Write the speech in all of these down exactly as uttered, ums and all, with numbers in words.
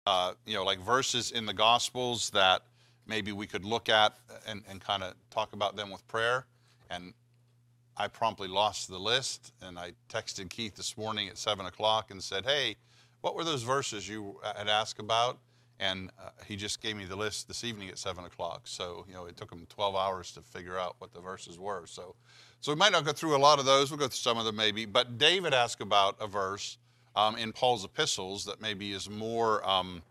uh, you know, like verses in the Gospels that maybe we could look at and, and kind of talk about them with prayer. And I promptly lost the list, and I texted Keith this morning at seven o'clock and said, hey, what were those verses you had asked about? And uh, he just gave me the list this evening at seven o'clock. So, you know, it took him twelve hours to figure out what the verses were. So, so we might not go through a lot of those. We'll go through some of them maybe. But David asked about a verse um, in Paul's epistles that maybe is more, um,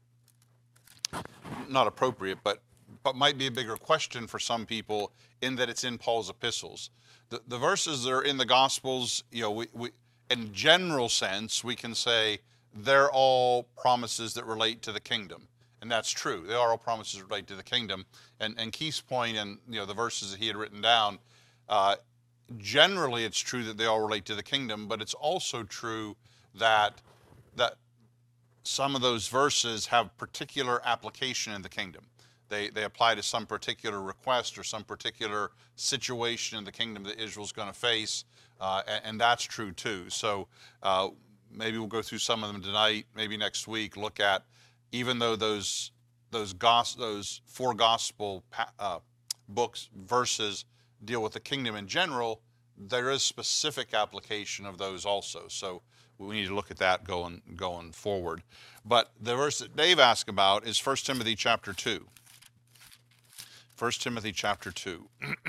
not appropriate, but, but might be a bigger question for some people in that it's in Paul's epistles. The, the verses that are in the Gospels, you know, we, we, in general sense, we can say they're all promises that relate to the kingdom. And that's true. They are all promises that relate to the kingdom. And, and Keith's point and, you know, the verses that he had written down, uh, generally it's true that they all relate to the kingdom, but it's also true that, that some of those verses have particular application in the kingdom. They, they apply to some particular request or some particular situation in the kingdom that Israel's going to face, uh, and, and that's true too. So uh, maybe we'll go through some of them tonight, maybe next week, look at, even though those those, gos- those four gospel uh, books, verses deal with the kingdom in general, there is specific application of those also. So we need to look at that going, going forward. But the verse that Dave asked about is First Timothy chapter two. First Timothy chapter two.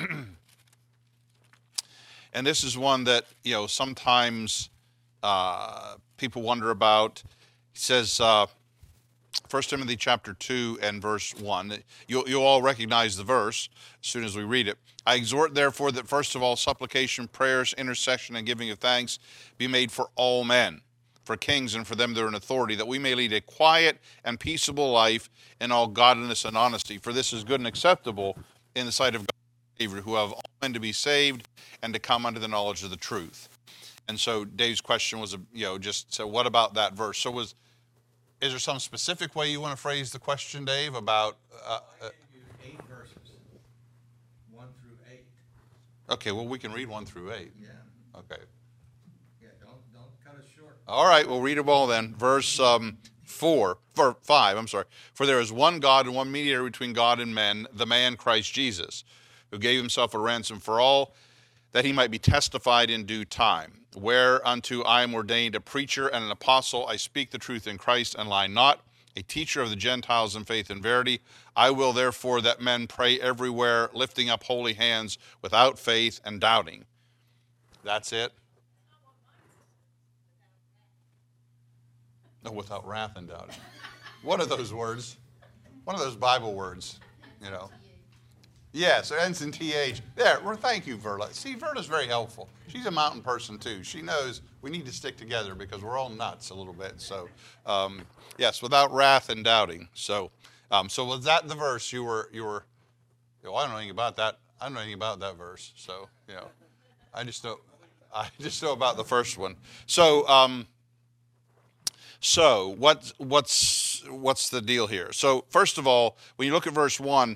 And this is one that, you know, sometimes uh, people wonder about. He says, uh, First Timothy chapter two and verse one. You'll, you'll all recognize the verse as soon as we read it. I exhort, therefore, that first of all, supplication, prayers, intercession, and giving of thanks be made for all men, for kings and for them that are in authority, that we may lead a quiet and peaceable life in all godliness and honesty. For this is good and acceptable in the sight of God, Savior, who have all men to be saved and to come unto the knowledge of the truth. And so Dave's question was, you know, just, so what about that verse? So was, is there some specific way you want to phrase the question, Dave, about? Uh, I gave you eight verses, one through eight. Okay, well, we can read one through eight. Yeah. Okay. Yeah, don't don't cut us short. All right, we'll read them all then. Verse um, four, or five, I'm sorry. For there is one God and one mediator between God and men, the man Christ Jesus, who gave himself a ransom for all, that he might be testified in due time. Whereunto I am ordained a preacher and an apostle. I speak the truth in Christ and lie not, a teacher of the Gentiles in faith and verity. I will therefore that men pray everywhere, lifting up holy hands without faith and doubting. That's it. No, without wrath and doubting. One of those words, one of those Bible words, you know. Yes, it ends in T H. There, well, thank you, Verla. See, Verla's very helpful. She's a mountain person, too. She knows we need to stick together because we're all nuts a little bit. So, um, yes, without wrath and doubting. So, um, so was that the verse you were, you were, well, I don't know anything about that. I don't know anything about that verse. So, you know, I just know, I just know about the first one. So, um, so what, what's, what's the deal here? So, first of all, when you look at verse one,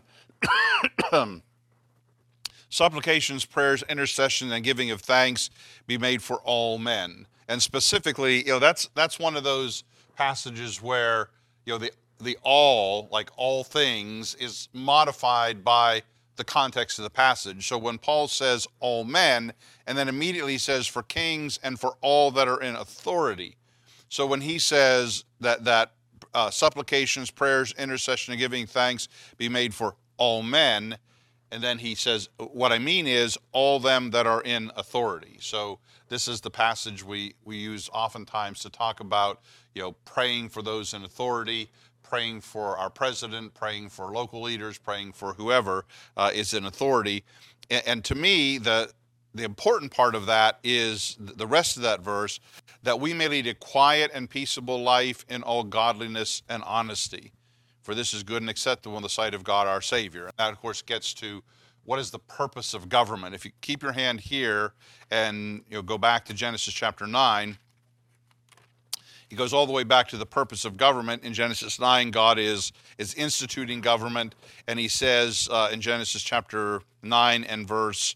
supplications, prayers, intercession, and giving of thanks be made for all men. And specifically, you know, that's that's one of those passages where, you know, the the all, like all things, is modified by the context of the passage. So when Paul says all men, and then immediately says for kings and for all that are in authority. So when he says that that uh, supplications, prayers, intercession, and giving thanks be made for all men, and then he says, what I mean is all them that are in authority. So this is the passage we, we use oftentimes to talk about, you know, praying for those in authority, praying for our president, praying for local leaders, praying for whoever uh, is in authority. And, and to me, the the important part of that is the rest of that verse, that we may lead a quiet and peaceable life in all godliness and honesty. For this is good and acceptable in the sight of God our Savior. And that, of course, gets to what is the purpose of government. If you keep your hand here and, you know, go back to Genesis chapter nine, he goes all the way back to the purpose of government. In Genesis nine, God is, is instituting government. And he says uh, in Genesis chapter nine and verse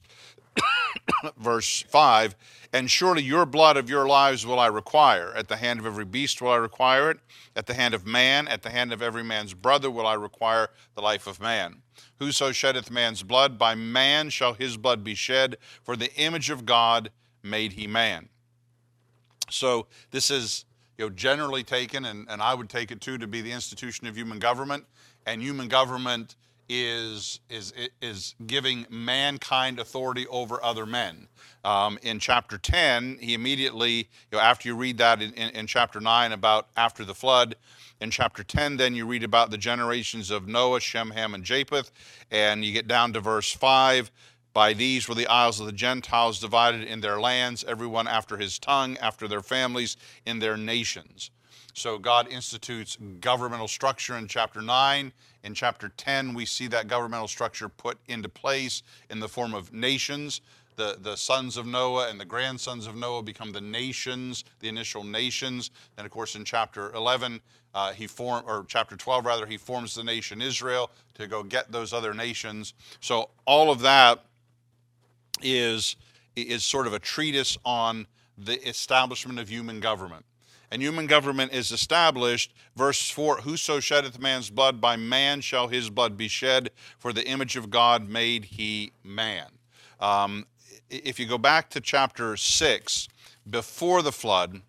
verse five, and surely your blood of your lives will I require. At the hand of every beast will I require it. At the hand of man, at the hand of every man's brother will I require the life of man. Whoso sheddeth man's blood, by man shall his blood be shed, for the image of God made he man. So this is, you know, generally taken, and, and I would take it too, to be the institution of human government. And human government is is is giving mankind authority over other men. Um, in chapter ten, he immediately, you know, after you read that in, in, in chapter nine about after the flood, in chapter ten, then you read about the generations of Noah, Shem, Ham, and Japheth, and you get down to verse five. By these were the isles of the Gentiles divided in their lands, everyone after his tongue, after their families, in their nations. So God institutes governmental structure in chapter nine. In chapter ten, we see that governmental structure put into place in the form of nations. The, the sons of Noah and the grandsons of Noah become the nations, the initial nations. And of course, in chapter eleven, uh, he form, or chapter twelve rather, he forms the nation Israel to go get those other nations. So all of that is, is sort of a treatise on the establishment of human government. And human government is established, verse four, whoso sheddeth man's blood, by man shall his blood be shed, for the image of God made he man. Um, if you go back to chapter six, before the flood,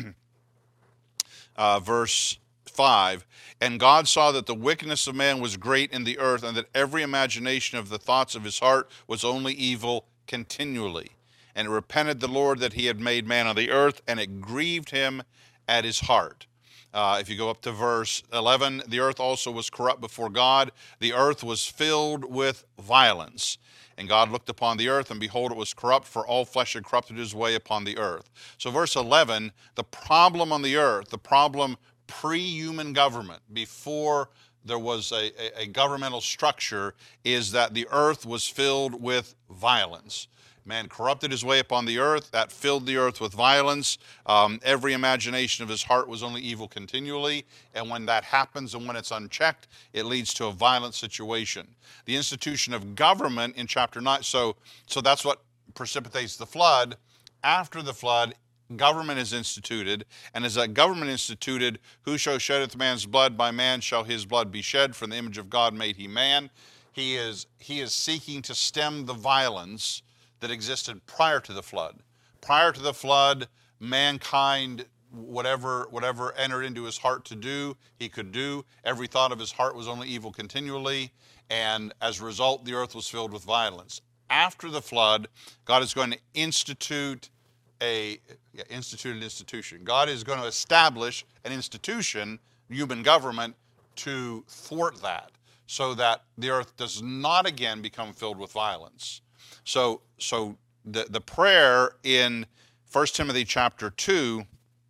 uh, verse five, and God saw that the wickedness of man was great in the earth, and that every imagination of the thoughts of his heart was only evil continually. And it repented the Lord that he had made man on the earth, and it grieved him at his heart. Uh, if you go up to verse eleven, the earth also was corrupt before God. The earth was filled with violence. And God looked upon the earth, and behold, it was corrupt, for all flesh had corrupted his way upon the earth. So verse eleven, the problem on the earth, the problem pre-human government, before there was a, a, a governmental structure, is that the earth was filled with violence. Man corrupted his way upon the earth. That filled the earth with violence. Um, every imagination of his heart was only evil continually. And when that happens and when it's unchecked, it leads to a violent situation. The institution of government in chapter nine, so, so that's what precipitates the flood. After the flood, government is instituted. And as that government instituted, whoso sheddeth man's blood, by man shall his blood be shed, for the image of God made he man. He is, he is seeking to stem the violence that existed prior to the flood. Prior to the flood, mankind, whatever whatever entered into his heart to do, he could do. Every thought of his heart was only evil continually, and as a result, the earth was filled with violence. After the flood, God is going to institute a yeah, institute an institution. God is going to establish an institution, human government, to thwart that, so that the earth does not again become filled with violence. So, so the, the prayer in First Timothy chapter two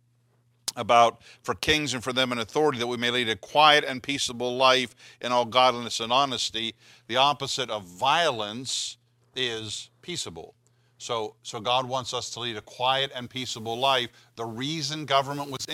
about for kings and for them in authority, that we may lead a quiet and peaceable life in all godliness and honesty. The opposite of violence is peaceable. So, so God wants us to lead a quiet and peaceable life. The reason government was in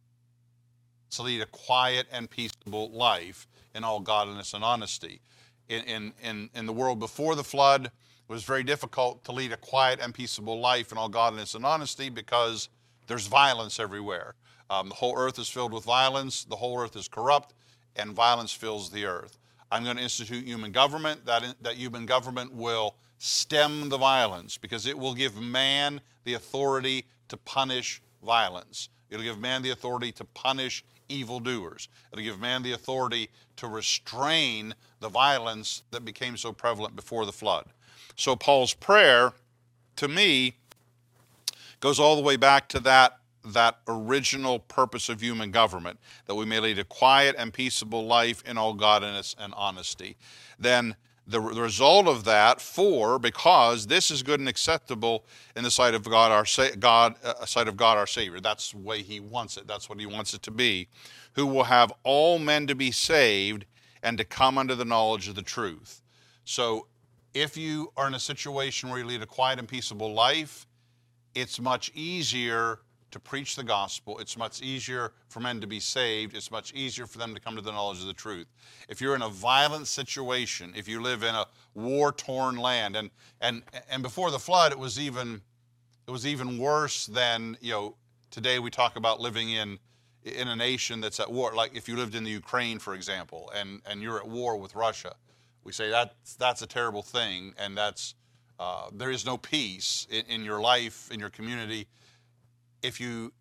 to lead a quiet and peaceable life in all godliness and honesty. In, in, in, in the world before the flood, it was very difficult to lead a quiet and peaceable life in all godliness and honesty because there's violence everywhere. Um, the whole earth is filled with violence. The whole earth is corrupt, and violence fills the earth. I'm going to institute human government. That, that human government will stem the violence because it will give man the authority to punish violence. It'll give man the authority to punish evildoers. It'll give man the authority to restrain the violence that became so prevalent before the flood. So Paul's prayer, to me, goes all the way back to that, that original purpose of human government, that we may lead a quiet and peaceable life in all godliness and honesty. Then the, the result of that, for, because this is good and acceptable in the sight of God, our God, uh, sight of God our Savior. That's the way He wants it. That's what He wants it to be. Who will have all men to be saved and to come unto the knowledge of the truth. So, if you are in a situation where you lead a quiet and peaceable life, it's much easier to preach the gospel. It's much easier for men to be saved. It's much easier for them to come to the knowledge of the truth. If you're in a violent situation, if you live in a war-torn land, and and and before the flood, it was even it was even worse than, you know, today we talk about living in in a nation that's at war. Like if you lived in the Ukraine, for example, and and you're at war with Russia, we say that's that's a terrible thing, and that's uh, there is no peace in, in your life, in your community. If you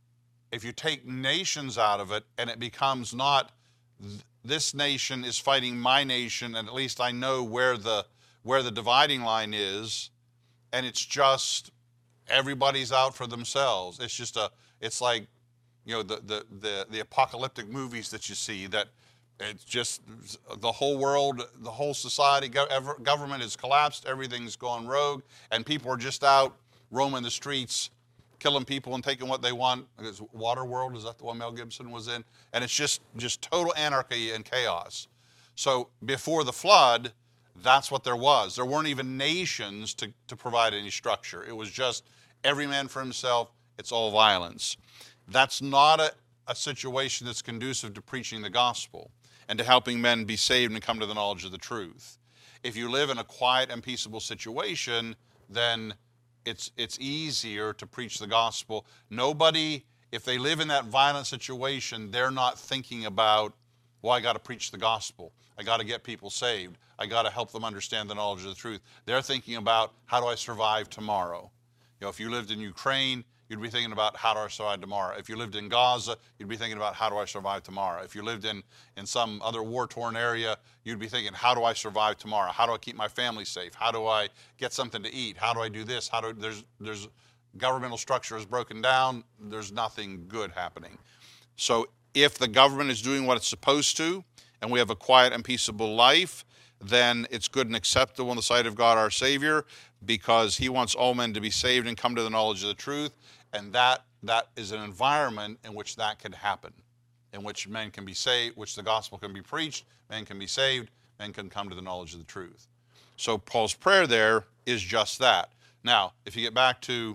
if you take nations out of it, and it becomes not th- this nation is fighting my nation, and at least I know where the where the dividing line is, and it's just everybody's out for themselves. It's just a it's like, you know, the the the, the apocalyptic movies that you see, that it's just the whole world, the whole society, government has collapsed, everything's gone rogue, and people are just out roaming the streets, killing people and taking what they want. It's Waterworld, is that the one Mel Gibson was in? And it's just, just total anarchy and chaos. So before the flood, that's what there was. There weren't even nations to, to provide any structure. It was just every man for himself. It's all violence. That's not a, a situation that's conducive to preaching the gospel and to helping men be saved and come to the knowledge of the truth. If you live in a quiet and peaceable situation, then it's it's easier to preach the gospel. Nobody, if they live in that violent situation, they're not thinking about, well, I got to preach the gospel. I got to get people saved. I got to help them understand the knowledge of the truth. They're thinking about, how do I survive tomorrow? You know, if you lived in Ukraine, you'd be thinking about, how do I survive tomorrow? If you lived in Gaza, you'd be thinking about, how do I survive tomorrow? If you lived in, in some other war-torn area, you'd be thinking, how do I survive tomorrow? How do I keep my family safe? How do I get something to eat? How do I do this? How do there's there's governmental structure is broken down. There's nothing good happening. So if the government is doing what it's supposed to, and we have a quiet and peaceable life, then it's good and acceptable in the sight of God our Savior, because he wants all men to be saved and come to the knowledge of the truth. And that that is an environment in which that can happen, in which men can be saved, which the gospel can be preached, men can be saved, men can come to the knowledge of the truth. So Paul's prayer there is just that. Now, if you get back to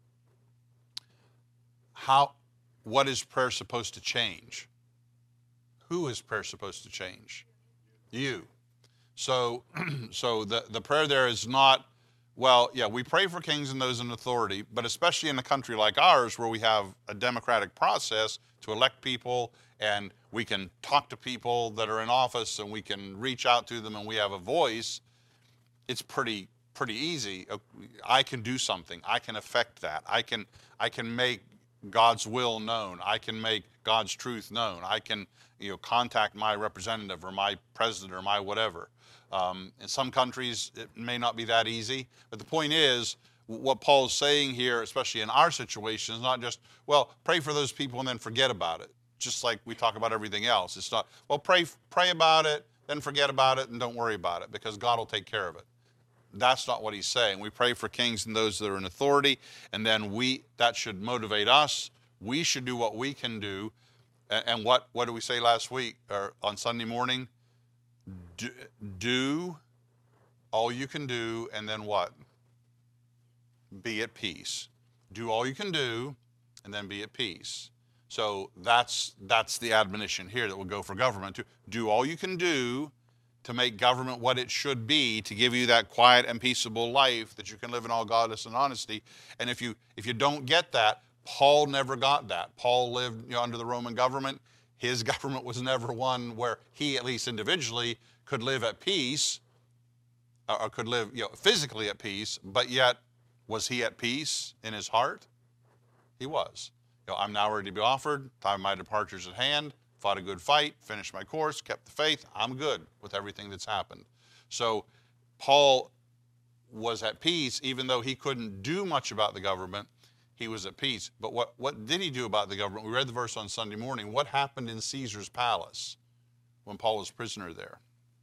how, what is prayer supposed to change? Who is prayer supposed to change? You. So, so the, the prayer there is not, well, yeah, we pray for kings and those in authority, but especially in a country like ours where we have a democratic process to elect people, and we can talk to people that are in office, and we can reach out to them, and we have a voice, it's pretty pretty easy. I can do something. I can affect that. I can I can make God's will known. I can make God's truth known. I can, you know, contact my representative or my president or my whatever. Um, in some countries, it may not be that easy. But the point is, what Paul's saying here, especially in our situation, is not just, well, pray for those people and then forget about it. Just like we talk about everything else. It's not, well, pray, pray about it, then forget about it, and don't worry about it, because God will take care of it. That's not what he's saying. We pray for kings and those that are in authority, and then we that should motivate us. We should do what we can do. And, and what, what did we say last week, or on Sunday morning? Do, do all you can do, and then what? Be at peace. Do all you can do, and then be at peace. So that's that's the admonition here that will go for government too. Do all you can do to make government what it should be, to give you that quiet and peaceable life that you can live in all godliness and honesty. And if you if you don't get that, Paul never got that. Paul lived, you know, under the Roman government. His government was never one where he, at least individually, could live at peace, or could live, you know, physically at peace, but yet, was he at peace in his heart? He was. You know, I'm now ready to be offered, time of my departure's at hand, fought a good fight, finished my course, kept the faith, I'm good with everything that's happened. So Paul was at peace, even though he couldn't do much about the government. He was at peace. But what, what did he do about the government? We read the verse on Sunday morning. What happened in Caesar's palace when Paul was prisoner there?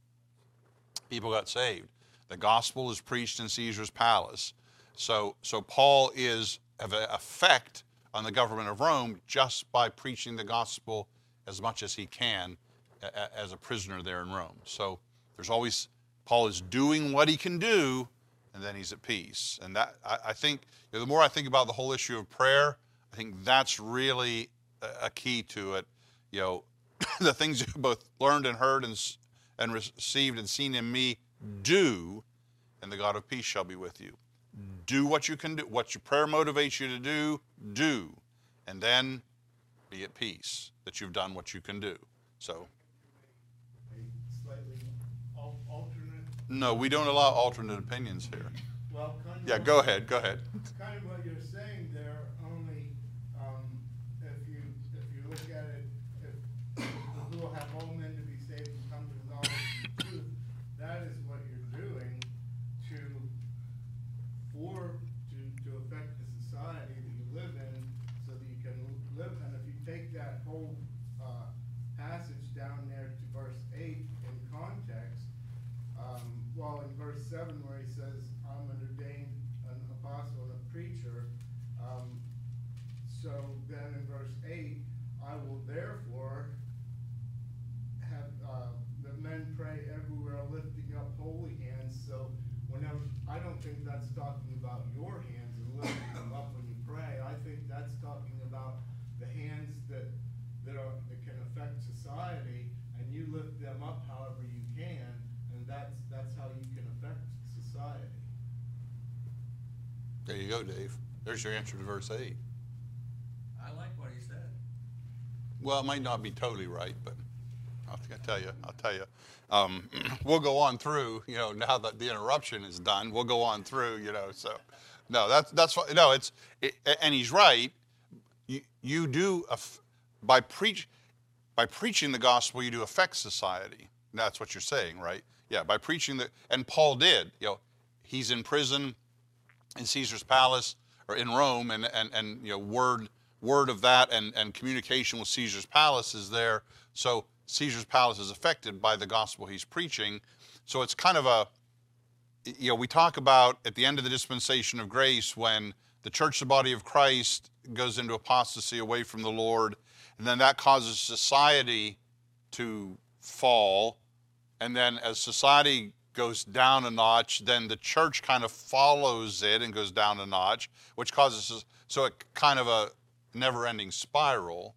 People got saved. The gospel is preached in Caesar's palace. So, so Paul is of an effect on the government of Rome just by preaching the gospel as much as he can a, as a prisoner there in Rome. So there's always, Paul is doing what he can do, and then he's at peace. And that, I, I think, you know, the more I think about the whole issue of prayer, I think that's really a, a key to it. You know, the things you both learned and heard and, and received and seen in me, do, and the God of peace shall be with you. Do what you can do, what your prayer motivates you to do, do. And then be at peace that you've done what you can do. So. A slightly al- alternate. No, we don't allow alternate opinions here. Well, kind of. Yeah, go ahead, go ahead. Kind of what you're saying there, only um, if you if you look at it, if who will have all men to be saved and come to the knowledge of the truth, that is what you're doing to for to to affect the society that you live in, so that you can live. And if you take that whole uh, passage down there to verse eight in context, um, well, in verse seven where he says, "I'm an ordained an apostle and a preacher," um, so then in verse eight, "I will therefore have uh, the men pray everywhere, lifting up holy hands." So whenever, I don't think that's talking about your hands and lifting them up when you pray. I think that's talking about the hands that that are that can affect society, and you lift them up however you can, and that's that's how you can affect society. There you go, Dave. There's your answer to verse eight. I like what he said. Well, it might not be totally right, but I'll tell you, I'll tell you. Um, we'll go on through, you know, now that the interruption is done, we'll go on through, you know, so. No, that's, that's, no, it's, it, and he's right. You, you do, by preach, by preaching the gospel, you do affect society. That's what you're saying, right? Yeah, by preaching the, and Paul did, you know, he's in prison in Caesar's palace, or in Rome, and, and, and you know, word, word of that and, and communication with Caesar's palace is there. So Caesar's palace is affected by the gospel he's preaching. So it's kind of a, you know, we talk about at the end of the dispensation of grace when the church, the body of Christ, goes into apostasy away from the Lord, and then that causes society to fall. And then as society goes down a notch, then the church kind of follows it and goes down a notch, which causes, so it kind of a never-ending spiral.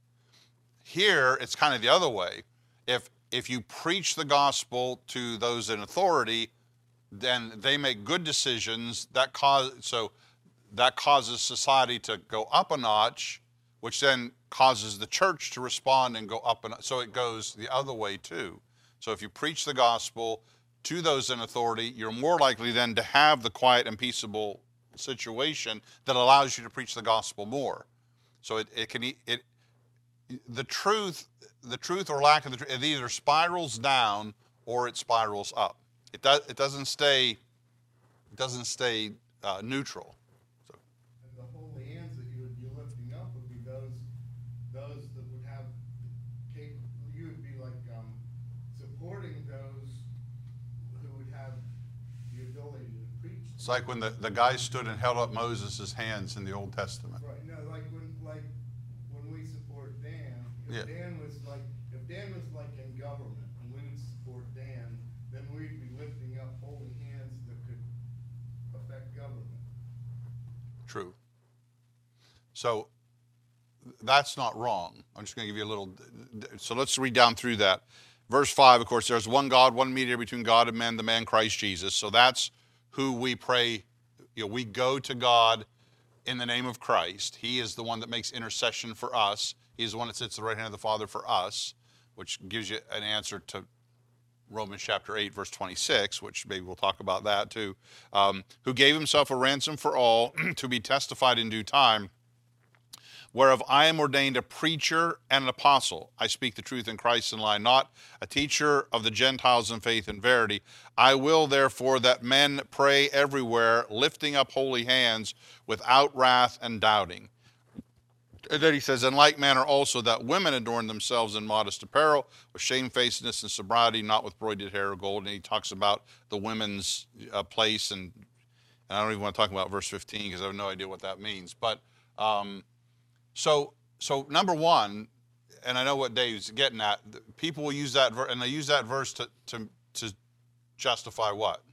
Here, it's kind of the other way. If if you preach the gospel to those in authority, then they make good decisions. That cause so that causes society to go up a notch, which then causes the church to respond and go up a notch. So it goes the other way too. So if you preach the gospel to those in authority, you're more likely then to have the quiet and peaceable situation that allows you to preach the gospel more. So it, it can it the truth the truth or lack of the truth, it either spirals down or it spirals up. It does it doesn't stay it doesn't stay uh, neutral. So. And the holy hands that you would be lifting up would be those those that would have capable. You would be like um, supporting those who would have the ability to preach. It's like when the, the guy stood and held up Moses' hands in the Old Testament. Right. No, like when like when we support Dan. If Yeah. Dan was like if Dan was like in government and we would support Dan, then we'd be lifting up holy hands that could affect government. True. So that's not wrong. I'm just going to give you a little. So let's read down through that. Verse five, of course, there's one God, one mediator between God and men, the man Christ Jesus. So that's who we pray. You know, we go to God in the name of Christ. He is the one that makes intercession for us. He's the one that sits at the right hand of the Father for us, which gives you an answer to Romans chapter eight, verse twenty-six, which maybe we'll talk about that too. Um, who gave himself a ransom for all to be testified in due time, whereof I am ordained a preacher and an apostle. I speak the truth in Christ and lie not, a teacher of the Gentiles in faith and verity. I will therefore that men pray everywhere, lifting up holy hands without wrath and doubting. And then he says, in like manner also that women adorn themselves in modest apparel, with shamefacedness and sobriety, not with broided hair or gold. And he talks about the women's uh, place, and, and I don't even want to talk about verse fifteen because I have no idea what that means. But um, so so number one, and I know what Dave's getting at. People will use that verse, and they use that verse to to to justify what?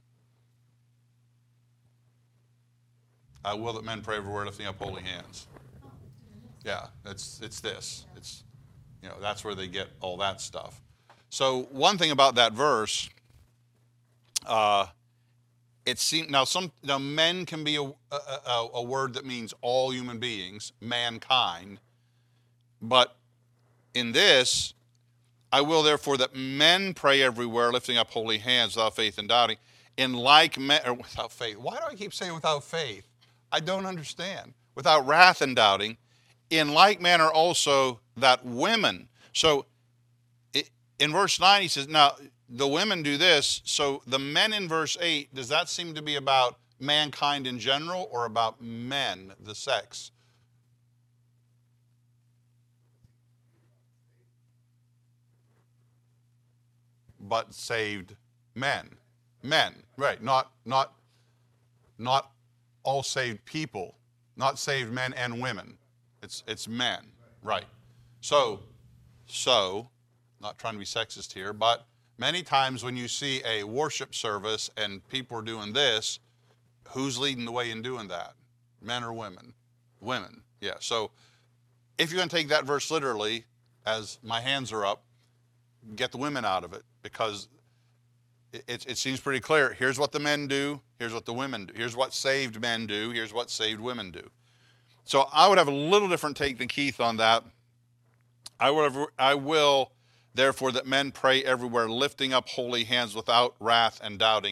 I will that men pray everywhere, lifting up holy hands. Yeah, it's it's this. It's, you know, that's where they get all that stuff. So one thing about that verse, uh, it seems now some now men can be a, a a word that means all human beings, mankind, but in this, I will therefore that men pray everywhere, lifting up holy hands without faith and doubting. In like manner, without faith. Why do I keep saying without faith? I don't understand. Without wrath and doubting. In like manner also that women. So in verse nine he says, now the women do this. So the men in verse eight, does that seem to be about mankind in general or about men, the sex? But saved men. Men, right. Not not not all saved people. Not saved men and women. It's it's men. Right. So so not trying to be sexist here, but many times when you see a worship service and people are doing this, who's leading the way in doing that? Men or women? Women. Yeah. So if you're going to take that verse literally, as my hands are up, get the women out of it, because it, it seems pretty clear. Here's what the men do. Here's what the women do. Here's what saved men do. Here's what saved women do. So I would have a little different take than Keith on that. I will, I will, therefore, that men pray everywhere, lifting up holy hands without wrath and doubting.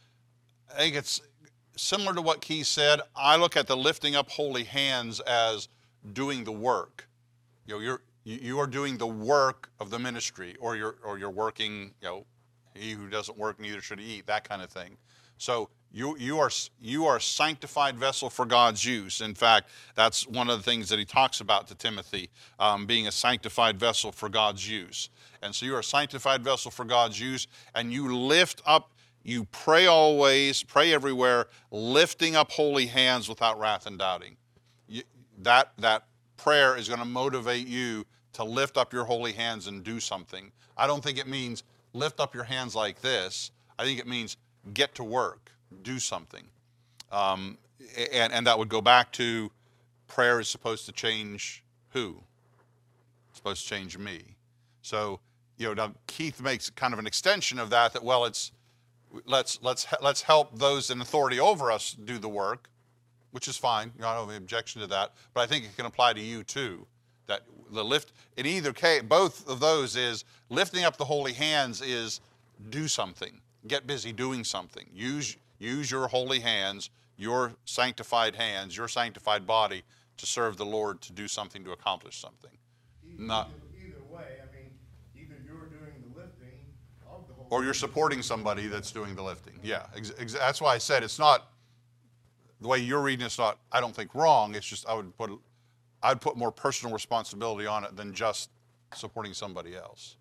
I think it's similar to what Keith said. I look at the lifting up holy hands as doing the work. You know, you're you are doing the work of the ministry, or you're or you're working. You know, he who doesn't work neither should he eat. That kind of thing. So you you are you are a sanctified vessel for God's use. In fact, that's one of the things that he talks about to Timothy, um, being a sanctified vessel for God's use. And so you are a sanctified vessel for God's use, and you lift up. You pray always, pray everywhere, lifting up holy hands without wrath and doubting. You, that that prayer is going to motivate you to lift up your holy hands and do something. I don't think it means lift up your hands like this. I think it means get to work, do something. Um, and, and that would go back to prayer is supposed to change who? It's supposed to change me. So, you know, now Keith makes kind of an extension of that, that, well, it's, let's, let's, let's help those in authority over us do the work, which is fine. You know, I don't have any objection to that. But I think it can apply to you too. That the lift, in either case, both of those is lifting up the holy hands is do something. Get busy doing something. Use, use your holy hands, your sanctified hands, your sanctified body to serve the Lord, to do something, to accomplish something. Either, Not, either way, I mean, either you're doing the lifting of the whole. or you're supporting somebody that's doing the lifting. Yeah, ex- ex- that's why I said it's not, the way you're reading it's not, I don't think, wrong. It's just I would put, I'd put more personal responsibility on it than just supporting somebody else.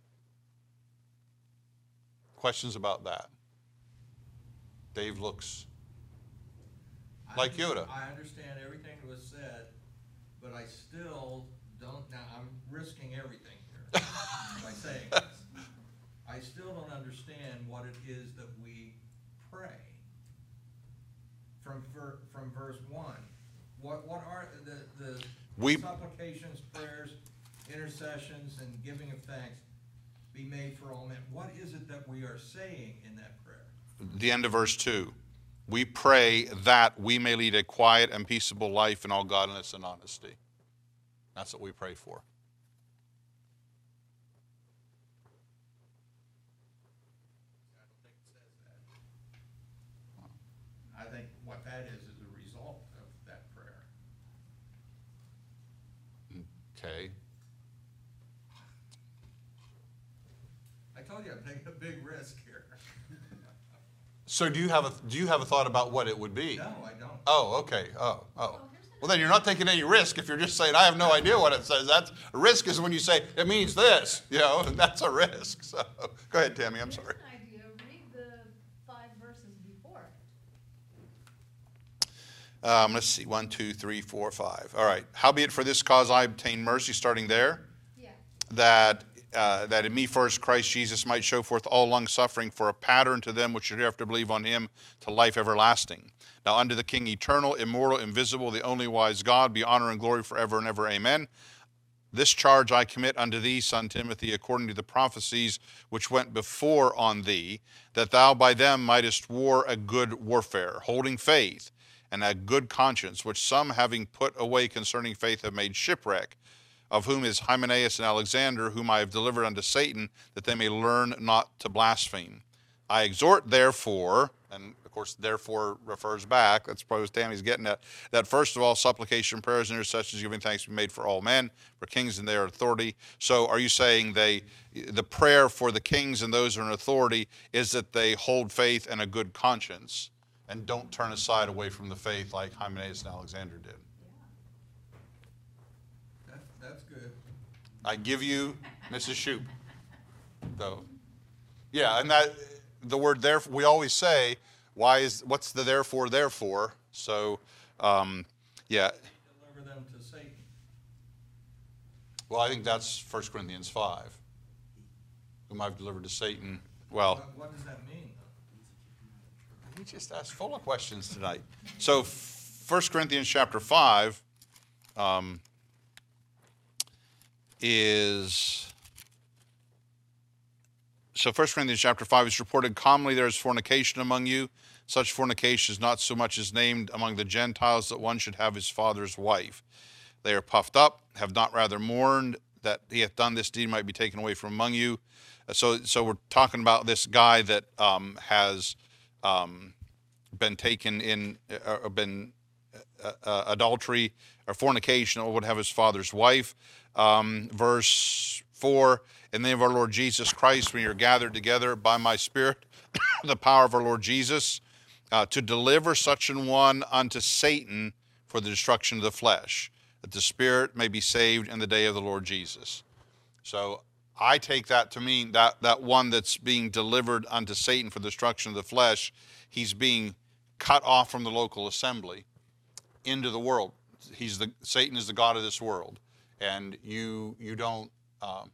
Questions about that? Dave looks I like understand- Yoda. I understand everything that was said, but I still don't, now I'm risking everything here by saying this. I still don't understand what it is that we pray. From ver, from verse one, what what are the the We- supplications, prayers, intercessions, and giving of thanks be made for all men? What is it that we are saying in that prayer? The end of verse two. We pray that we may lead a quiet and peaceable life in all godliness and honesty. That's what we pray for. I don't think it says that. I think what that is is a result of that prayer. Okay. I told you I'm taking a big risk here. So do you have a do you have a thought about what it would be? No, I don't. Oh, okay. Oh, oh. Well, then you're not taking any risk if you're just saying, I have no idea what it says. That's a risk is when you say, it means this, you know, and that's a risk. So go ahead, Tammy, I'm sorry. Here's an idea, read the five verses before it. Um, let's see, one, two, three, four, five. All right. Howbeit for this cause I obtain mercy, starting there, Yeah. that uh, that in me first Christ Jesus might show forth all long suffering for a pattern to them which should hereafter believe on him to life everlasting. Now unto the King eternal, immortal, invisible, the only wise God, be honor and glory forever and ever. Amen. This charge I commit unto thee, son Timothy, according to the prophecies which went before on thee, that thou by them mightest war a good warfare, holding faith and a good conscience, which some having put away concerning faith have made shipwreck, of whom is Hymenaeus and Alexander, whom I have delivered unto Satan, that they may learn not to blaspheme. I exhort therefore, and of course therefore refers back, that's probably what Tammy's getting at, that first of all supplication, prayers, and intercessions, giving thanks be made for all men, for kings and their authority. So are you saying they, the prayer for the kings and those who are in authority is that they hold faith and a good conscience and don't turn aside away from the faith like Hymenaeus and Alexander did? That, that's good. I give you Missus Shoup, though. Yeah, and that the word therefore, we always say, why is, what's the therefore, therefore? So, um, yeah. Deliver them to Satan. Well, I think that's First Corinthians five. Whom I've delivered to Satan. Well, What, what does that mean, though? he just asked full of questions tonight. So, First Corinthians chapter five um, is... So First Corinthians chapter five is reported, commonly there is fornication among you. Such fornication is not so much as named among the Gentiles that one should have his father's wife. They are puffed up, have not rather mourned that he hath done this deed might be taken away from among you. So, so we're talking about this guy that um, has um, been taken in, uh, been uh, uh, adultery or fornication, or would have his father's wife. Um, verse four, in the name of our Lord Jesus Christ, when you're gathered together by my Spirit, the power of our Lord Jesus, uh, to deliver such an one unto Satan for the destruction of the flesh, that the Spirit may be saved in the day of the Lord Jesus. So I take that to mean that that one that's being delivered unto Satan for the destruction of the flesh, he's being cut off from the local assembly into the world. He's the Satan is the god of this world, and you you don't. Um,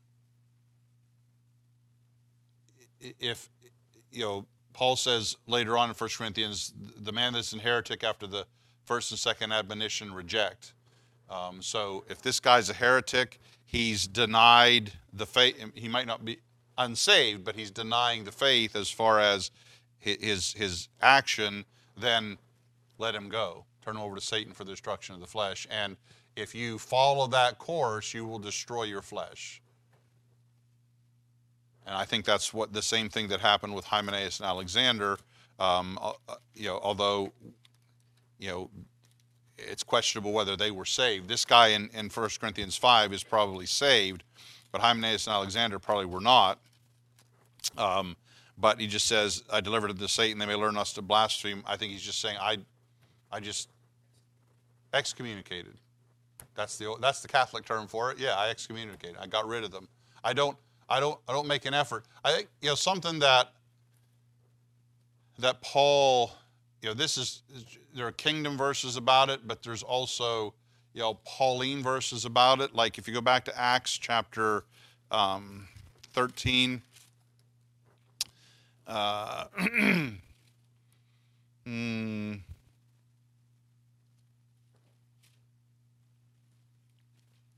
if you know, Paul says later on in First Corinthians, the man that's an heretic after the first and second admonition reject. Um, so if this guy's a heretic, he's denied the faith. He might not be unsaved, but he's denying the faith as far as his his action. Then let him go. Turn him over to Satan for the destruction of the flesh. And if you follow that course, you will destroy your flesh. And I think that's what the same thing that happened with Hymenaeus and Alexander. Um, uh, you know, although you know it's questionable whether they were saved. This guy in, in First Corinthians five is probably saved, but Hymenaeus and Alexander probably were not. Um, but he just says, "I delivered it to Satan; they may learn us to blaspheme." I think he's just saying, "I, I just excommunicated." That's the that's the Catholic term for it. Yeah, I excommunicated. I got rid of them. I don't. I don't I don't make an effort. I think, you know, something that that Paul, you know, this is, there are kingdom verses about it, but there's also, you know, Pauline verses about it. Like if you go back to Acts chapter um, thirteen, uh, mm,